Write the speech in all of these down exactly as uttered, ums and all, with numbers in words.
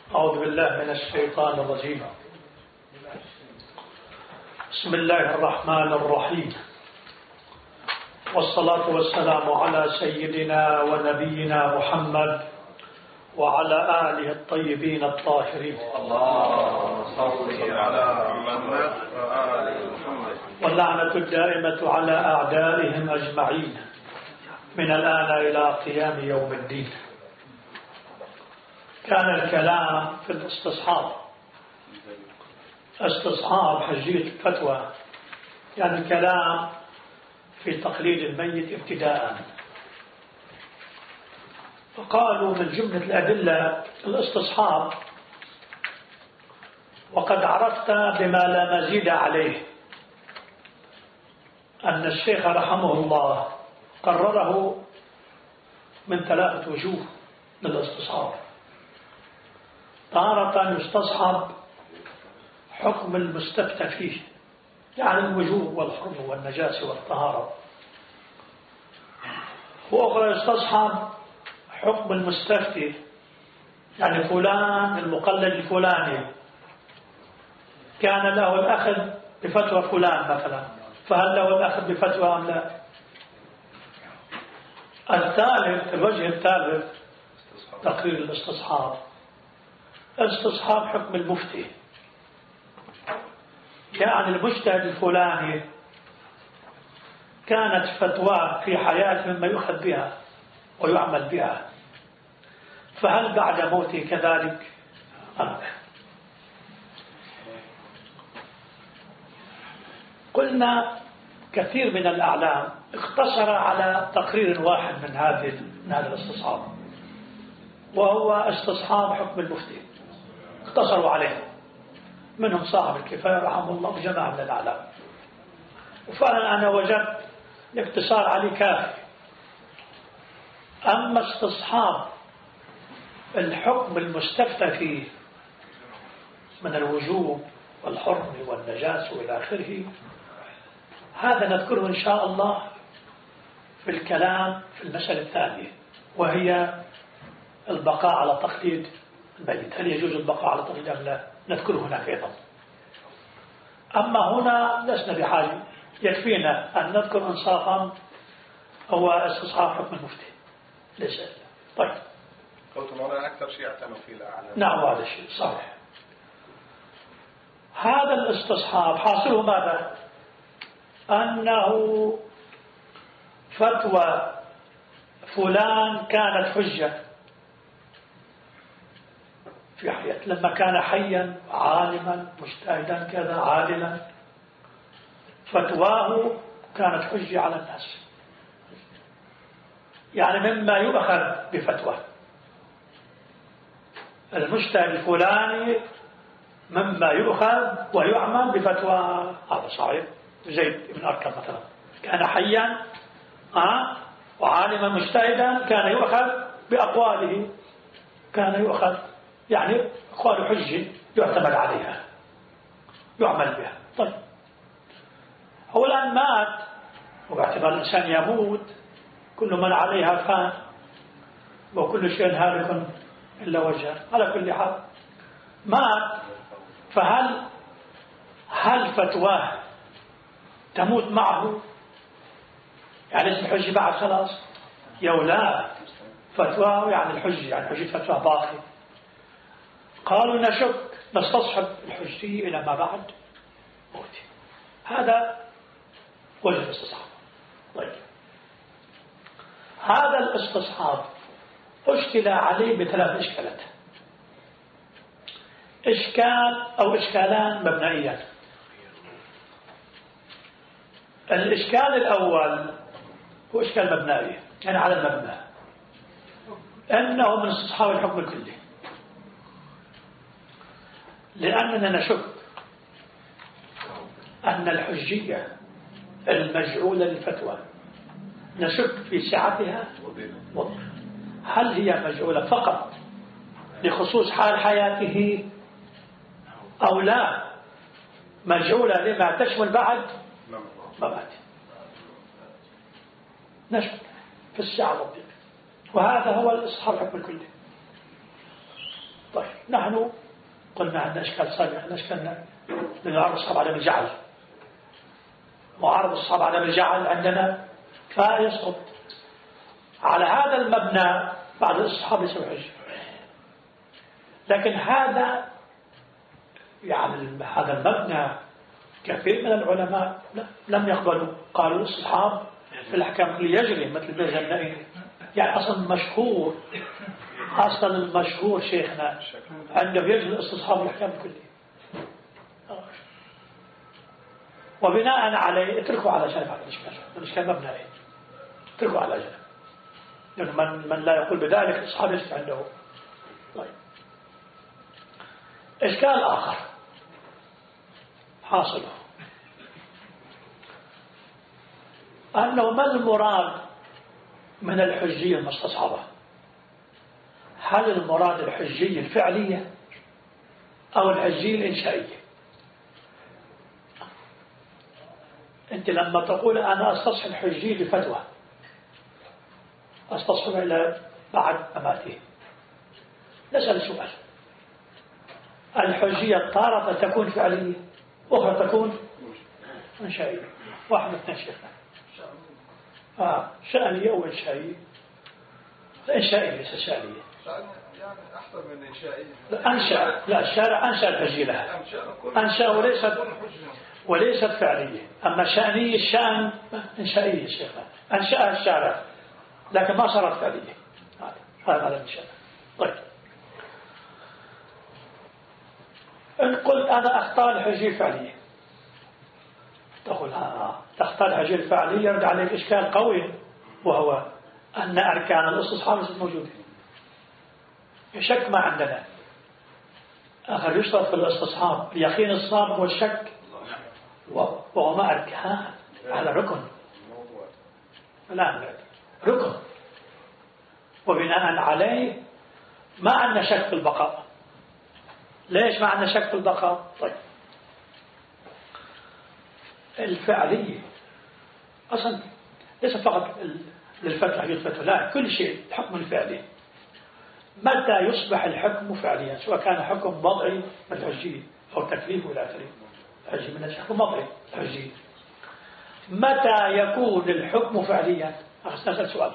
أعوذ بالله من الشيطان الرجيم. بسم الله الرحمن الرحيم، والصلاة والسلام على سيدنا ونبينا محمد وعلى آله الطيبين الطاهرين. اللهم صل على محمد وآل محمد. واللعنة الدائمة على أعدائهم أجمعين من الآن إلى قيام يوم الدين. كان الكلام في الاستصحاب، استصحاب حجية الفتوى، يعني الكلام في تقليد الميت ابتداء. فقالوا من جملة الأدلة الاستصحاب، وقد عرفت بما لا مزيد عليه أن الشيخ رحمه الله قرره من ثلاثة وجوه للاستصحاب. تارة يستصحب حكم المستفتى فيه، يعني الوجوب والحرم والنجاسة والطهارة، وأخرى يستصحب حكم المستفتي، يعني فلان المقلد الفلاني كان له الأخذ بفتوى فلان مثلا، فهل له الأخذ بفتوى أم لا؟ الثالث، الوجه الثالث تقرير الاستصحاب، استصحاب حكم المفتي، يعني المجتهد الفلاني كانت فتوى في حياته مما يؤخذ بها ويعمل بها، فهل بعد موته كذلك أم لا؟ قلنا كثير من الأعلام اقتصر على تقرير واحد من هذه من هذا الاستصحاب، وهو استصحاب حكم المفتي، اقتصروا عليه، منهم صاحب الكفاية رحمه الله وجماعة من الأعلام. وفعلا أنا وجدت الاقتصار عليه كافي. أما استصحاب الحكم المستفتى فيه من الوجوب والحرم والنجاسة وإلى آخره، هذا نذكره إن شاء الله في الكلام في المسألة الثانية، وهي البقاء على تقليد الميت. هل يجوز البقاء على تقليد أم لا؟ نذكره هناك أيضا. أما هنا لسنا بحاجة، يكفينا أن نذكر إنصافا هو استصحاب حكم المفتي ليس. طيب، قلت مولانا أكثر شيء اعتنوا فيه الأعلام. نعم، هذا الشيء صحيح. هذا الاستصحاب حاصله ماذا؟ أنه فتوى فلان كانت حجة في حياته، لما كان حيا عالما مجتهدا كذا عادلا، فتواه كانت حجة على الناس، يعني مما يؤخذ بفتوى المجتهد الفلاني، مما يؤخذ ويعمل بفتوى. هذا صحيح. زيد بن أركب مثلا كان حيا آه وعالما مجتهدا، كان يؤخذ بأقواله، كان يؤخذ يعني أقوال حجة يعتمد عليها يعمل بها. طيب، هو الآن مات، وباعتبار الإنسان يموت، كل من عليها فان وكل شيء هالك إلا وجهه، على كل حال مات، فهل هل فتواه تموت معه؟ يعني اسم الحجة بعد خلاص يو لا، فتواه يعني الحجة، يعني حجة فتواه باقي. قالوا نشك نستصحب الحجية إلى ما بعد موته. هذا وجه الاستصحاب. طيب، هذا الاستصحاب اشكل عليه بثلاث إشكالات، إشكال أو إشكالان مبنائيان. الإشكال الأول هو إشكال مبنائي، يعني على المبنى، أنه من استصحاب الحكم الكلي، لأننا نشك أن الحجية المجعولة للفتوى نشك في سعتها وضعها. هل هي مجعولة فقط لخصوص حال حياته أو لا مجعولة لما تشمل بعد مماته؟ نشك في السعة والضيق، وهذا هو الاستصحاب الحكم الكلي. طيب نحن قلنا عندنا إشكال سابق، عندنا إشكالنا لنعرض الصحابة على الجعل، معارض الصحابة على الجعل عندنا فيسقط. على هذا المبنى بعض الصحابة يسوي حجة، لكن هذا يعني هذا المبنى كثير من العلماء لم يقبلوا، قالوا الصحاب في الأحكام يجري مثل البيزنائي. يعني أصلا مشهور، أصلا المشهور شيخنا عنده يجري الاستصحاب الأحكام كلها، وبناء عليه اتركوا على جانب هذا الإشكال، الإشكال مبنى عليه اتركوا على جانب، لأنه من, من لا يقول بذلك الصحابة يجري عنده. طيب إشكال آخر حاصله أنه ما المراد من الحجية المستصحبة؟ هل المراد الحجية الفعلية أو الحجية الإنشائية؟ أنت لما تقول أنا أستصحب الحجية بفتوى أستصحبها إلى بعد مماته، نسأل سؤال، الحجية تارة تكون فعلية أخرى تكون إنشائية، واحد اثنين شيخنا آه شأنية أو إنشائية؟ إنشائية ليس شأنية، يعني أحسن من إنشائية. أنشأ، لا الشارع أنشأ الحجية لها، أنشأ وليست وليست فعلية. أما شأنية الشأن إنشائية شيخنا، أنشأها الشارع لكن ما صارت فعلية، هذا هذا الإنشاء. طيب إن قلت أنا أختار الحجية فعلية، تقول آه تختار الحجية الفعلية، يرد عليك إشكال قوي، وهو أن أركان الاستصحاب ليست موجودة. شك ما عندنا، آخر يشترط في الاستصحاب اليقين الصاب والشك، وهو ما أركان على ركن، لا ركن، وبناء عليه ما عندنا شك في البقاء. ليش ما عندنا شك في البقاء؟ طيب الفعلية أصلا ليس فقط للفتح يثبت، لا كل شيء الحكم الفعلي. متى يصبح الحكم فعليا؟ سواء كان حكم وضعي الحجي أو تكليف ولا تكليف الحجي من الحكم وضعي الحجي، متى يكون الحكم فعليا؟ أسأل سؤال.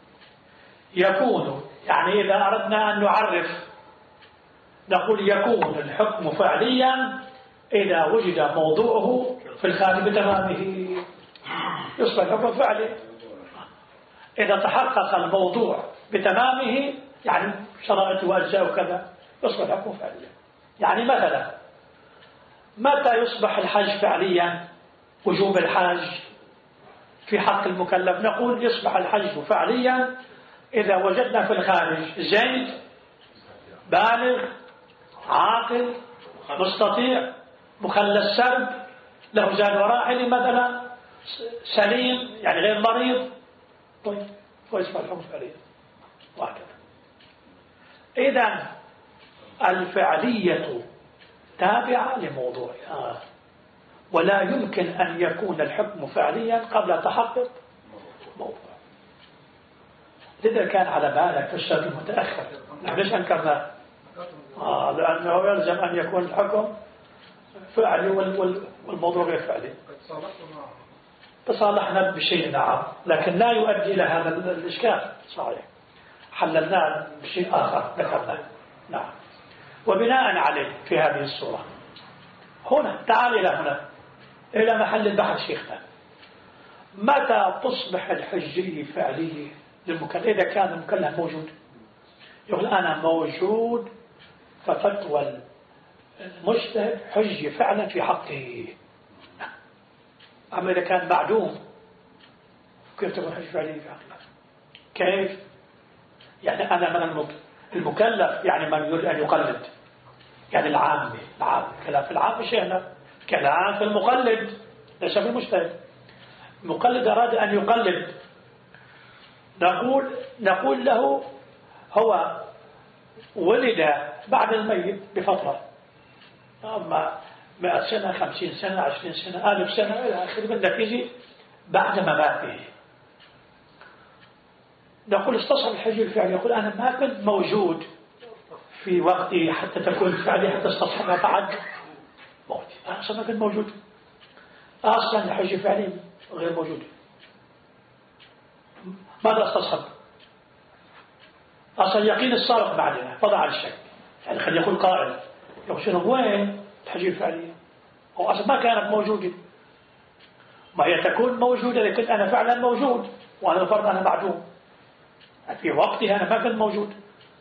يكون يعني إذا أردنا أن نعرف نقول يكون الحكم فعليا إذا وجد موضوعه في الخارج بتمامه، يصبح الحكم فعلي. إذا تحقق الموضوع بتمامه يعني شرائط وأجزاء وكذا يصبح الحكم فعليا. يعني مثلا متى يصبح الحج فعليا؟ وجوب الحج في حق المكلف، نقول يصبح الحج فعليا إذا وجدنا في الخارج زيد بالغ عاقل مستطيع مخلى السرب له زاد وراحل مثلا سليم يعني غير مريض، طيب ويصبح الحكم فعليا وهكذا. إذن الفعلية تابعة لموضوعها، ولا يمكن أن يكون الحكم فعليا قبل تحقق موضوع. لذا كان على بالك في الشرط المتأخر، نحن ليش أنكرنا؟ آه لأنه يلزم أن يكون الحكم فعلي والموضوع غير فعلي. تصالحنا بشيء نعم، لكن لا يؤدي إلى هذا الإشكال. صحيح حللناه بشيء آخر ذكرناه. نعم. وبناء عليه في هذه الصورة هنا تعال إلى هنا إلى محل البحث شيخنا، متى تصبح الحجية فعلية للمكلف؟ إذا كان المكلف موجود، يقول أنا موجود ففتوى المجتهد حجية فعلا في حقه. أما إذا كان معدوم كيف تكون حجية فعلية في حقه؟ كيف؟ يعني أنا من المكلف يعني من يريد أن يقلد، يعني العام العام كلام في العام شيئنا، كلام في المقلد ليس في المجتهد. المقلد أراد أن يقلد، نقول نقول له هو ولد بعد الميت بفترة، أما مئة سنة خمسين سنة عشرين سنة ألف سنة إلى آخره، بدك يجي بعد مماته. نقول استصحب الحج الفعلي، يقول أنا ما كنت موجود في وقته حتى تكون فعلية حتى استصحبها بعد موته. أصلا ما كان موجود، أصلا الحج فعلي غير موجود. ماذا استصحب؟ أصلا يقين السابق بعدنا فضع على الشك. يعني خلي يقول قائل يقول وين الحج الفعلية؟ هو أصلا ما كانت موجودة، ما هي تكون موجودة إذا كنت أنا فعلا موجود وأنا الفرض أنا معدوم. في وقتها أنا ما كنت موجود،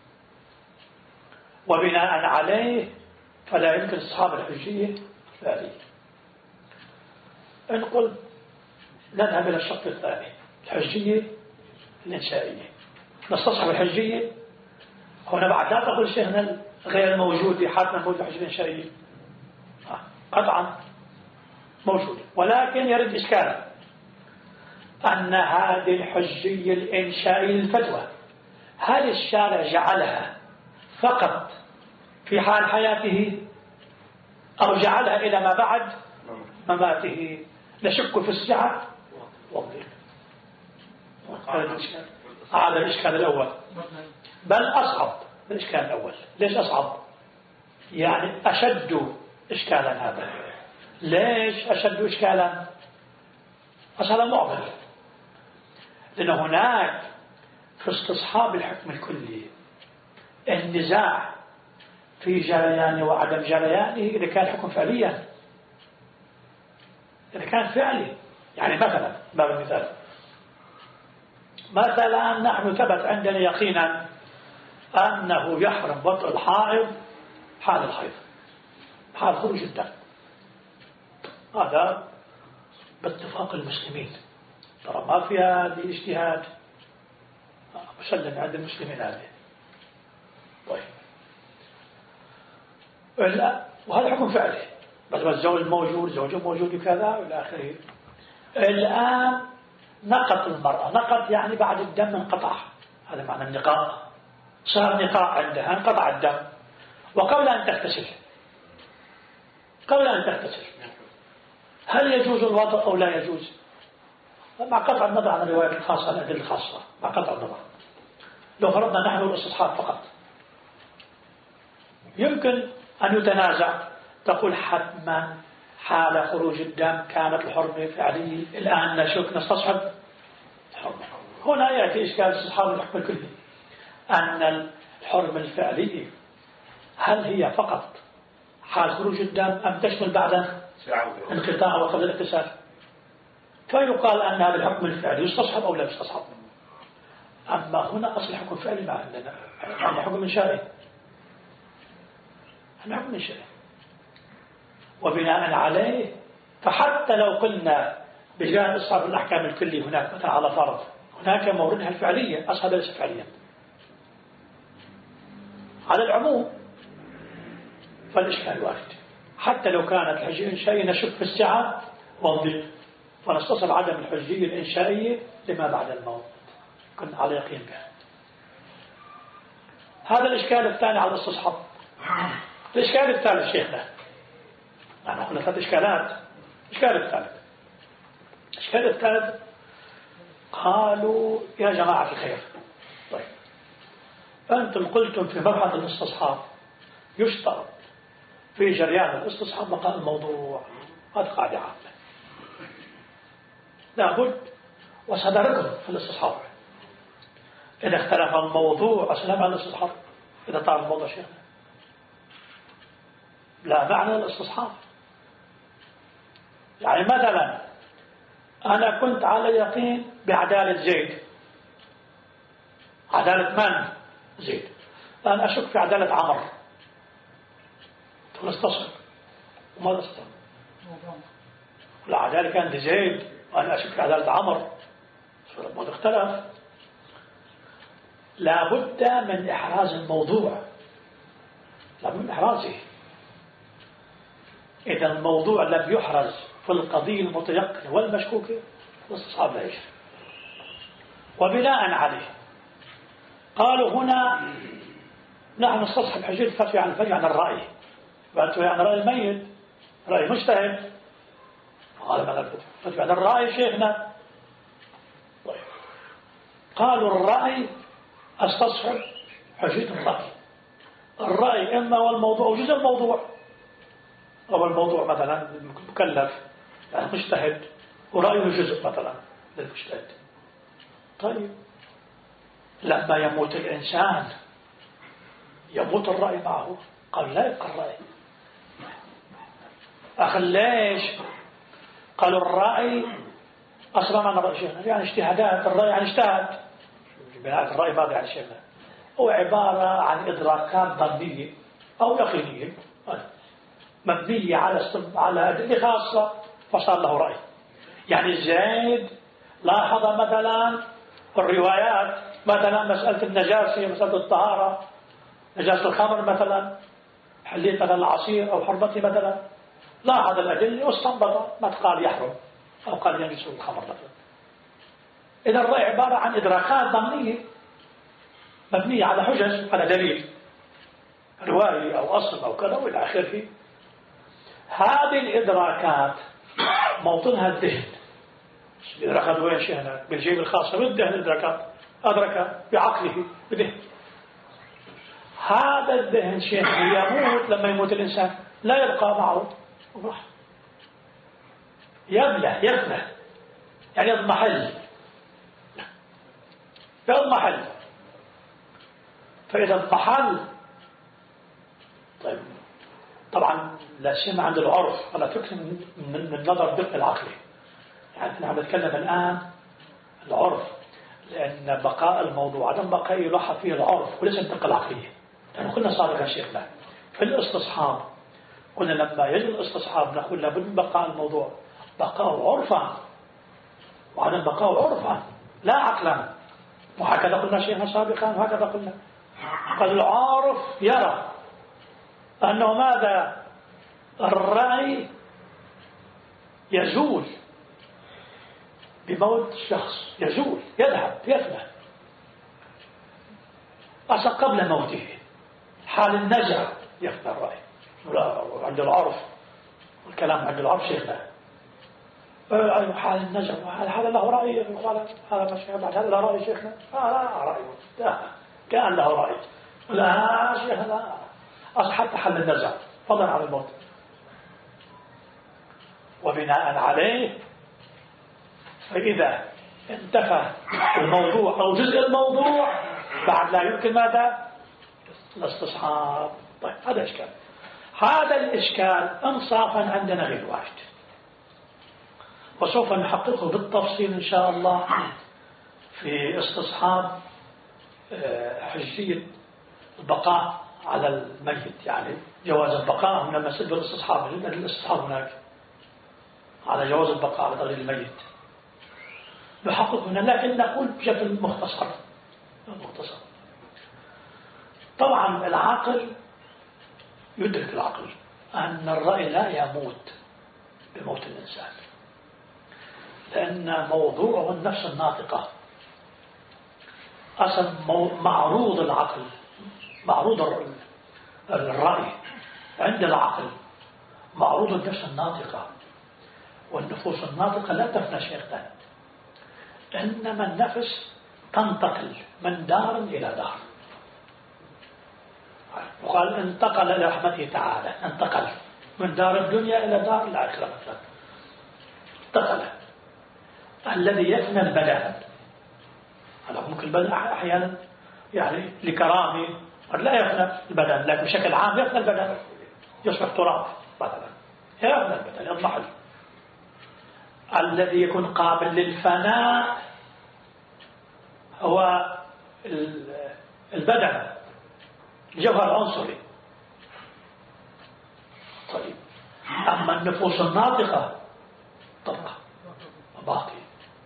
وبناء عليه فلا يمكن أصحاب الحجية الفعلية. نقول نذهب إلى الشق الثاني، الحجية الإنشائية. نستصحب الحجية هنا بعد لا تقول شيخنا غير موجود حتما موجود الحجية الإنشائية، قطعا موجود، ولكن يرد إشكال أن هذه الحجية الإنشائية للفتوى هل الشارع جعلها فقط في حال حياته أو جعلها إلى ما بعد مماته؟ نشك في السعة والضيق. هذا الإشكال الأول، بل أصعب من الإشكال الأول. ليش أصعب؟ يعني أشد إشكالا. هذا ليش أشد إشكالا؟ أصلا معضل، لأن هناك في استصحاب الحكم الكلي النزاع في جريانه وعدم جريانه إذا كان حكم فعليا، إذا كان فعلي. يعني مثلا باب المثال، مثلا نحن ثبت عندنا يقينا أنه يحرم وطء الحائض حال الحيض، حال خروج الدم، هذا باتفاق المسلمين، ترى ما فيها اجتهاد، مسلم عند المسلمين هذه. طيب لا، وهذا حكم فعلي، بس الزوج موجود، زوجه موجود وكذا والى اخره. الآن نقط المرأة، نقط يعني بعد الدم انقطع، هذا معنى النقاء، صار نقاء عندها، انقطع الدم، وقبل أن تغتسل قبل أن تغتسل هل يجوز الوضوء أو لا يجوز؟ مع قطع النظر عن الروايات الخاصة الأدلة الخاصة، مع قطع النظر. لو فرضنا نحن الاستصحاب فقط يمكن أن يتنازع، تقول حتما حال خروج الدم كانت الحرمة فعلية، الآن نشك نستصحب الحرمة. هنا يأتي إشكال استصحاب الحكم الكلي، أن الحرمة الفعلية هل هي فقط حال خروج الدم أم تشمل بعد انقطاع وقبل الاغتسال؟ فيقال أن هذا الحكم الفعلي يستصحب أو لا يستصحب. أما هنا أصل حكم فعلي ما عندنا، عندنا حكم إنشائي، عندنا حكم إنشائي، وبناء عليه فحتى لو قلنا بجانب إصحاب الأحكام الكلي هناك مثلا على فرض هناك موردها الفعلية، أصحاب ليس فعليا على العموم، فالإشكال واحد. حتى لو كانت الحجية الإنشائية نشك في السعة والضيق، فنستصل عدم الحجية الإنشائية لما بعد الموت، كنا على يقين به. هذا الإشكال الثاني على الاستصحاب. الإشكال الثالث شيخنا، نحن قلنا ثلاث إشكالات. الإشكال الثالث الإشكال الثالث قالوا يا جماعة الخير، طيب أنتم قلتم في مرحلة الاستصحاب يشترط في جريان الاستصحاب بقاء الموضوع، هذه قاعدة عامة لابد، وهذا ركن في الاستصحاب. إذا اختلف الموضوع أسلم على الاستصحاب، إذا طال الموضوع شيخنا لا معنى الاستصحاب. يعني مثلا أنا كنت على يقين بعدالة زيد، عدالة من؟ زيد. أنا أشك في عدالة عمر، تقول استصحب، وماذا استصحب؟ لا، عدالة كان لزيد وأنا أشك في عدالة عمر، ماذا اختلف؟ لابد من إحراز الموضوع، لابد من إحرازه. إذا الموضوع لم يحرز في القضية المتيقنة والمشكوكة الاستصحاب لا يجري. وبناء عليه قالوا هنا نحن نستصحب حجية الفتوى عن الفتوى عن الرأي، والفتوى عن رأي الميت رأي مجتهد، قال ماذا الفتوى؟ الفتوى عن الرأي شيخنا. طيب قالوا الرأي استصحب حجية الرأي، الرأي إما هو الموضوع أو جزء الموضوع، أو الموضوع مثلا مكلف يعني مجتهد ورأيه جزء مثلا للمجتهد. طيب لما يموت الإنسان يموت الرأي معه، قال لا يبقى الرأي. أخي ليش؟ قالوا الرأي أصلا عن الرأي شيخنا يعني اجتهادات، الرأي يعني اجتهاد. الرأي ماذا يعني شيخنا؟ هو عبارة عن إدراكات ظنية أو يقينية مبنية على على أدلة خاصة فصار له رأي. يعني زيد لاحظ مثلا الروايات مثلا مسألة النجاسة، مسألة الطهارة، نجاسة الخمر مثلا، حلية مثلا العصير أو حرمته مثلا، لاحظ الأدلة واستنبط ما قال يحرم أو قال ينجس الخمر مثلا. إذا الرأي عبارة عن إدراكات ضمنية مبنية على حجج، على دليل رواية أو أصل أو كذا وإلى آخره. هذه الإدراكات موطنها الذهن. الإدراكات وين شيخنا؟ بالجيب الخاصة بالذهن. الإدراكات أدرك بعقله بذهن. هذا الذهن شيخنا يموت لما يموت الإنسان لا يبقى معه روح، يبلى يفنى يعني يضمحل يضمحل. فإذا اضمحل طيب طبعا لا سيما عند العرف ولا فكر من النظر الدقيق العقلي. يعني نحن نتكلم الآن العرف، لأن بقاء الموضوع عدم بقاء يلاحظ فيه العرف وليس الدقة العقلية. لأن قلنا صادقا شيخنا في الاستصحاب، قلنا لما يجب الاستصحاب نقول لابد من بقاء الموضوع بقاء عرفا وعدم بقاء عرفا لا عقلا. وهكذا قلنا شيخنا سابقا وهكذا قلنا. قال العارف يرى أنه ماذا؟ الرأي يزول بموت الشخص، يزول يذهب يفنى أصلا قبل موته. حال النزع يفنى الرأي عند العرف، والكلام عند العرف شيخنا حال النزع هذا له رأي، هذا مش هذا له رأي شيخنا لا رأي كأن له رأي لا شيخنا أصلا حتى حل النزع فضلا عن الموت. وبناء عليه فإذا انتفى الموضوع أو جزء الموضوع بعد لا يمكن ماذا؟ الاستصحاب. طيب هذا إشكال. هذا الإشكال انصافا عندنا غير واحد، وسوف نحققه بالتفصيل إن شاء الله في استصحاب حجية البقاء على الميت، يعني جواز البقاء من المسجد والاستصحاب. الاستصحاب هناك على جواز البقاء على تغيير الميت نحقق هنا، لكن نقول بشكل مختصر مختصر. طبعا العقل يدرك العقل أن الرأي لا يموت بموت الإنسان، لأن موضوعه النفس الناطقة. أصلا معروض العقل معروض الرأي عند العقل معروض النفس الناطقة، والنفوس الناطقة لا تفنى شيئا، إنما النفس تنتقل من دار إلى دار. وقال انتقل إلى رحمته تعالى، انتقل من دار الدنيا إلى دار الآخرة مثلا. انتقل. الذي يفنى البدن، هذا ممكن البدن أحيانا يعني لكرامه قد لا يفنى البدن، لكن بشكل عام يفنى البدن، يصبح تراب مثلا، يفنى البدن يضمحل. الذي يكون قابل للفناء هو البدن، الجوهر العنصري. طيب أما النفوس الناطقة تبقى باقي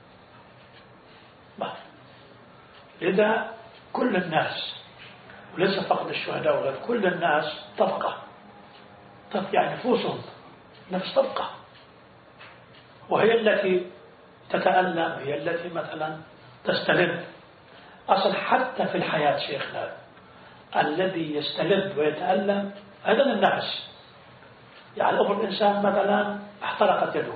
باقي. لذا كل الناس وليس فقط الشهداء وغير كل الناس تبقى تبقى يعني نفوسهم نفس تبقى، وهي التي تتألم، هي التي مثلا تستلذ. أصل حتى في الحياة شيخنا الذي يستلذ ويتألم أيضا النفس. يعني أمر الإنسان مثلا احترقت يده،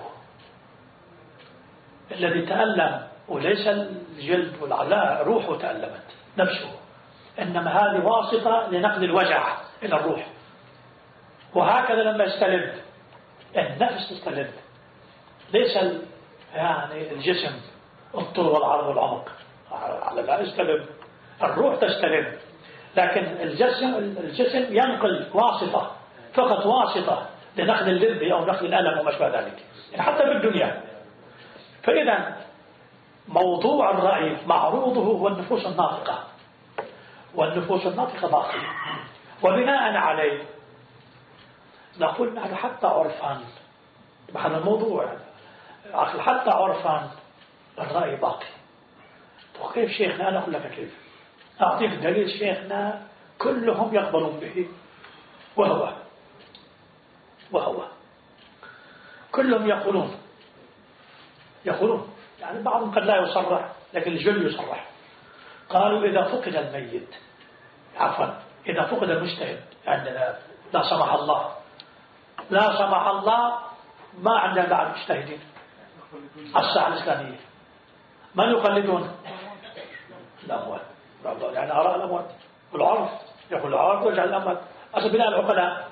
الذي تألم وليس الجلد والعلاء، روحه تألمت نفسه، إنما هذه واسطة لنقل الوجع. إلى الروح. وهكذا لما يستلم النفس تستلم، ليس يعني الجسم الطول والعرض والعمق، على لا يستلم، الروح تستلم. لكن الجسم الجسم ينقل واسطة، فقط واسطة لنقل اللذ أو نقل الألم وما شابه ذلك، يعني حتى بالدنيا. فإذا موضوع الرأي معروضه هو النفوس الناطقة، والنفوس الناطقة باقية، وبناء عليه نقول نحن حتى عرفان بهذا الموضوع، حتى عرفان الرأي باقي. وكيف شيخنا؟ أنا أقول لك كيف، أعطيك دليل شيخنا كلهم يقبلون به، وهو وهو كلهم يقولون يقولون يعني بعضهم قد لا يصرح لكن الجل يصرح. قالوا إذا فقد الميت، عفوا إذا فقد المجتهد عندنا لا سمح الله لا سمح الله ما عندنا بعد مجتهدين الساعة الإسلامية، من يقلدون؟ الأموات، يعني آراء الأموات والعرف، يقول العرف ويجعل الأموات أصل بناء العقلاء،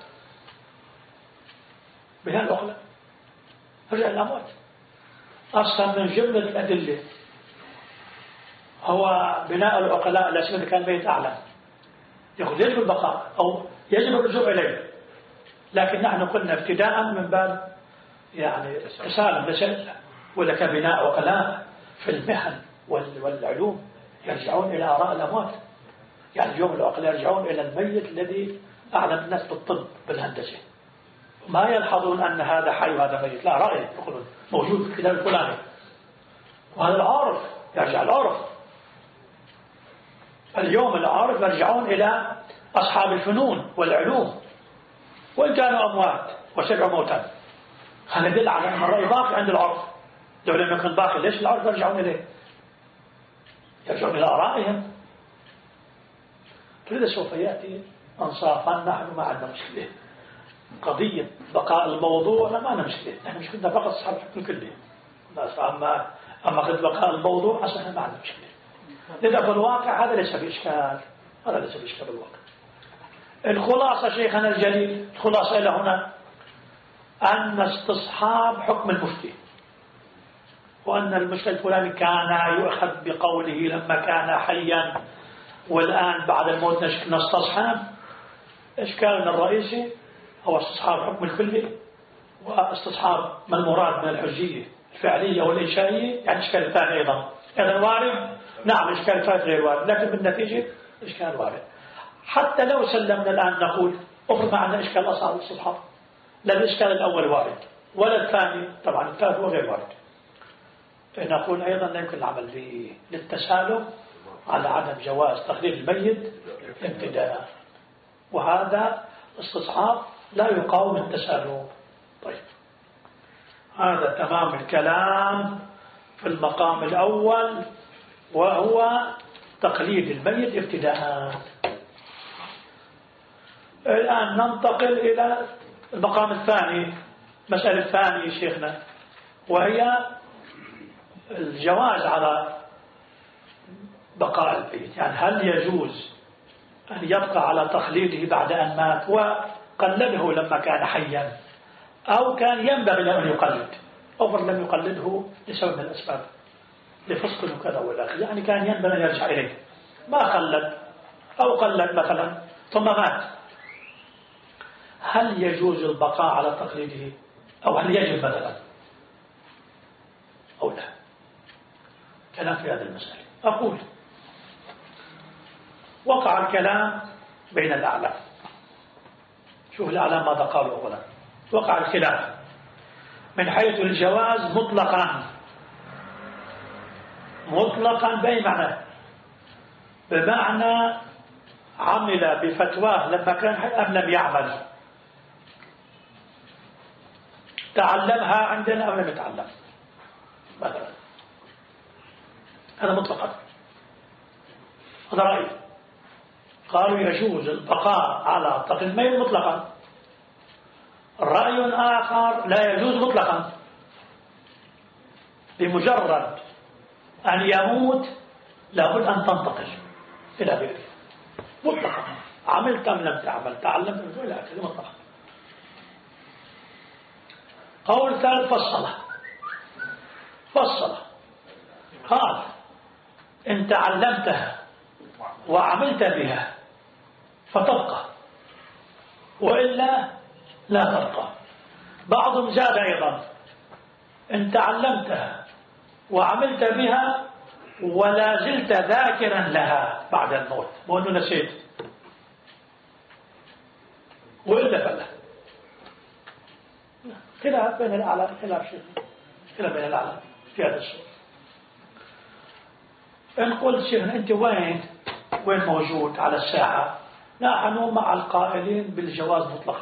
بناء العقلاء رجع الأموات أصلا من جملة الأدلة هو بناء العقلاء الأسماء كان بيت أعلم، يقول يجب البقاء أو يجب الرجوع إليه. لكن نحن قلنا ابتداء من باب يعني تسالم لسلة، ولا كبناء عقلاء في المهن والعلوم يرجعون إلى آراء الأموات. يعني اليوم العقلاء يرجعون إلى الميت الذي أعلم الناس بالطب بالهندسة، ما يلحظون أن هذا حي وهذا ميت، لا رأي يقولون موجود في الكتاب الفلاني، وهذا العارف يرجع العارف. اليوم العارف يرجعون إلى أصحاب الفنون والعلوم وإن كانوا أموات وسبعوا موتا، هذا يدل على أن الرأي باقي عند العرف. لو لم يكن باقي ليش العرف يرجعون إليه؟ يرجعون إلى آرائهم. فلذا سوف يأتي أنصافا نحن ما عندنا مشكلة، قضية بقاء الموضوع ما عندنا مشكلة، نحن مشكلتنا فقط أصحاب الحكم كله. أما أما قد بقاء الموضوع أصلا ما عندنا مشكلة. لذا في الواقع هذا ليس بإشكال، هذا ليس بإشكال بالواقع. الخلاصة شيخنا الجليل، الخلاصة إلى هنا أن استصحاب حكم المفتي، وأن المفتي الفلاني كان يؤخذ بقوله لما كان حيا، والآن بعد الموت نستصحب. إشكالنا الرئيسي هو استصحاب حكم الكلي، واستصحاب ما المراد من الحجية الفعلية والإنشائية، يعني إشكال الثاني أيضا. إذا وارد، نعم إشكال الثالث غير وارد، لكن بالنتيجة إشكال وارد. حتى لو سلمنا الآن نقول أفرض معنا إشكال أصحاب الاستصحاب، لا الإشكال الأول وارد ولا الثاني، طبعا الثالث هو غير وارد. نقول أيضا لا يمكن العمل للتسالم على عدم جواز تقليد الميت ابتداء، وهذا استصحاب لا يقاوم التسالم. طيب هذا تمام الكلام في المقام الأول، وهو تقليد الميت ابتداء. الآن ننتقل إلى المقام الثاني، مسألة الثانية شيخنا، وهي الجواز على بقاء البيت. يعني هل يجوز أن يبقى على تقليده بعد أن مات وقلده لما كان حيا، أو كان ينبغي له أن يقلد، أو لم يقلده لسبب من الأسباب، لفسق وكذا ولا، يعني كان ينبغي أن يرجع إليه، ما قلد أو قلد مثلا ثم مات، هل يجوز البقاء على تقليده أو هل يجب مثلا أو لا؟ كلام في هذه المسألة. أقول وقع الكلام بين الأعلام. شوف الأعلام ماذا قالوا أولا. وقع الخلاف من حيث الجواز مطلقا، مطلقا بأي معنى؟ بمعنى عمل بفتواه لما كان حي أم لم يعمل، تعلمها عندنا أو لم يتعلم مثلا، هذا مطلقا، هذا رأي. قالوا يجوز البقاء على تقليد الميت مطلقا. رأي آخر لا يجوز مطلقا، بمجرد أن يموت لابد أن تنتقل إلى غيره مطلقا، عملت أم لم تعمل، تعلمت إلى آخره مطلقا. قول ثالث فصل فصل قال إن تعلمتها وعملت بها فتبقى وإلا لا تبقى. بعضهم زاد أيضا إن تعلمتها وعملت بها ولا زلت ذاكرا لها بعد الموت، مو أنه نسيت وإلا فلا. خلاف بين الأعلام، خلاف شيء خلاف بين الأعلام في هذا السؤال. إن قلت شيخنا أنت وين وين موجود على الساعة؟ نحن مع القائلين بالجواز مطلقا،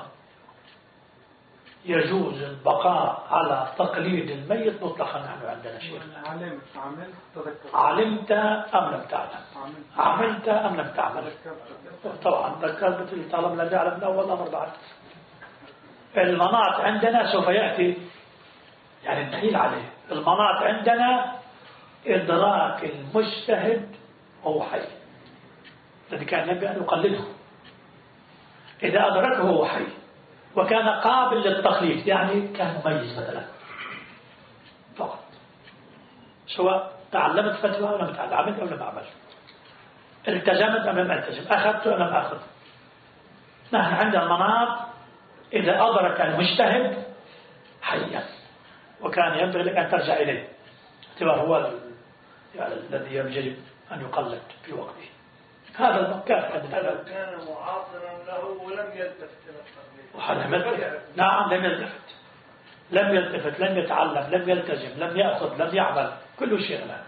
يجوز البقاء على تقليد الميت مطلقا. نحن عندنا شيء علمت عملت تذكرت، علمت أم لم تعلم، عملت أم لم تعمل. طبعا ذكرت طالما لم يعلم من أول أمر. بعد المناط عندنا سوف يأتي يعني الدليل عليه. المناط عندنا إدراك المجتهد وهو حي، الذي كان ينبغي أن يقلده. إذا أدركه وهو حي وكان قابل للتقليد، يعني كان مميز مثلا فقط، سواء تعلمت فتوى أو لم تعلم، عملت أو لم أعمل، التزمت أم لم ألتزم، أخذت أو لم أخذ. نحن عندنا المناط إذا أدرك المجتهد حيا وكان ينبغي لك أن ترجع إليه، اعتبار هو يعني الذي يجب أن يقلد في وقته. هذا المكان عندنا. لو كان معاصرا له ولم يلتفت إلى التقليد، نعم لم يلتفت، لم يلتفت، لم يتعلم، لم يلتزم، لم يأخذ، لم يعمل، كل شيء له،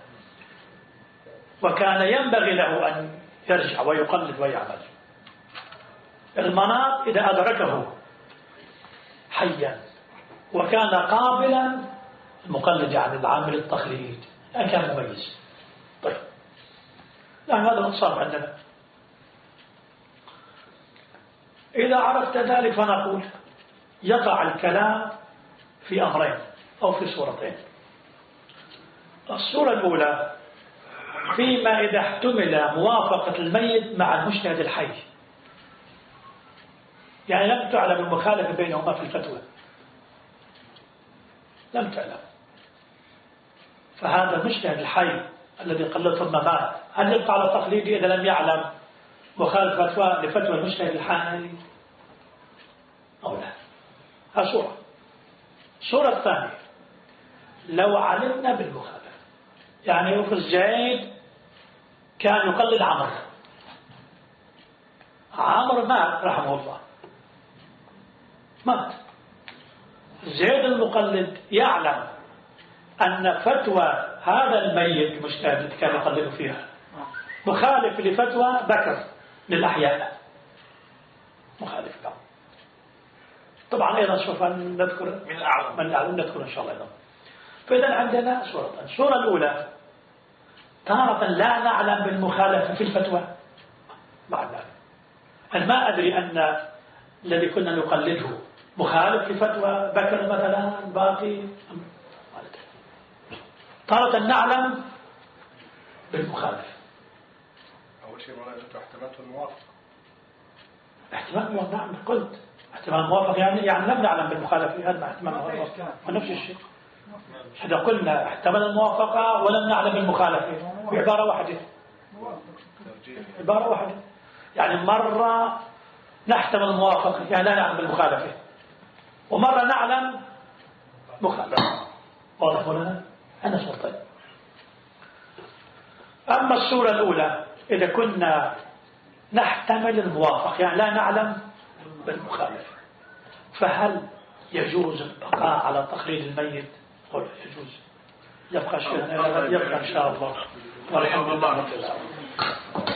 وكان ينبغي له أن يرجع ويقلد ويعمل. المناط إذا أدركه حيا وكان قابلا المقلد يعني العامل التقليد أن كان مميز. طيب يعني هذا الصار عندنا. إذا عرفت ذلك فنقول يقع الكلام في أمرين أو في صورتين. الصورة الأولى فيما إذا احتمل موافقة الميت مع المجتهد الحي، يعني لم تعلم المخالفة بينهما في الفتوى، لم تعلم، فهذا المجتهد الحي الذي قلد ثم مات هل يبقى على تقليده إذا لم يعلم مخالفة فتوى لفتوى المجتهد الحي أو لا؟ هذه صورة. الصورة الثانية لو علمنا بالمخالفة، يعني يفرض زيد كان يقلد عمر، عمر مات رحمه الله، مات، زيد المقلد يعلم أن فتوى هذا الميت المجتهد الذي كان يقلد فيها مخالف لفتوى بكر للأحياء، مخالف له. طبعا أيضا سوف نذكر من الأعلم من الأعلم نذكر إن شاء الله أيضا. فإذا عندنا صورتان. الصورة الأولى تارة لا نعلم بالمخالفة في الفتوى بعد ذلك، أنا ما أدري أن الذي كنا نقلده مخالف لفتوى بكر مثلا باقي. تارة نعلم بالمخالف. أول شيء ولا أنت احتملت الموافق. احتمال الموافق، نعم قلت احتمال الموافق يعني يعني لم نعلم بالمخالفة، هذا احتمال الموافق ونفس الشيء. إذا قلنا احتمال الموافقة ولم نعلم بالمخالفة بعبارة واحدة، عبارة واحدة، يعني مرة نحتمل الموافقة يعني لا نعلم بالمخالفة، ومرة نعلم مخالفة. واضح لنا؟ أنا صورتين. أما الصورة الأولى إذا كنا نحتمل الموافق يعني لا نعلم بالمخالفة، فهل يجوز البقاء على تقليد الميت؟ قل يجوز، يبقى شيئا يبقى إن شاء الله والحمد لله رب العالمين.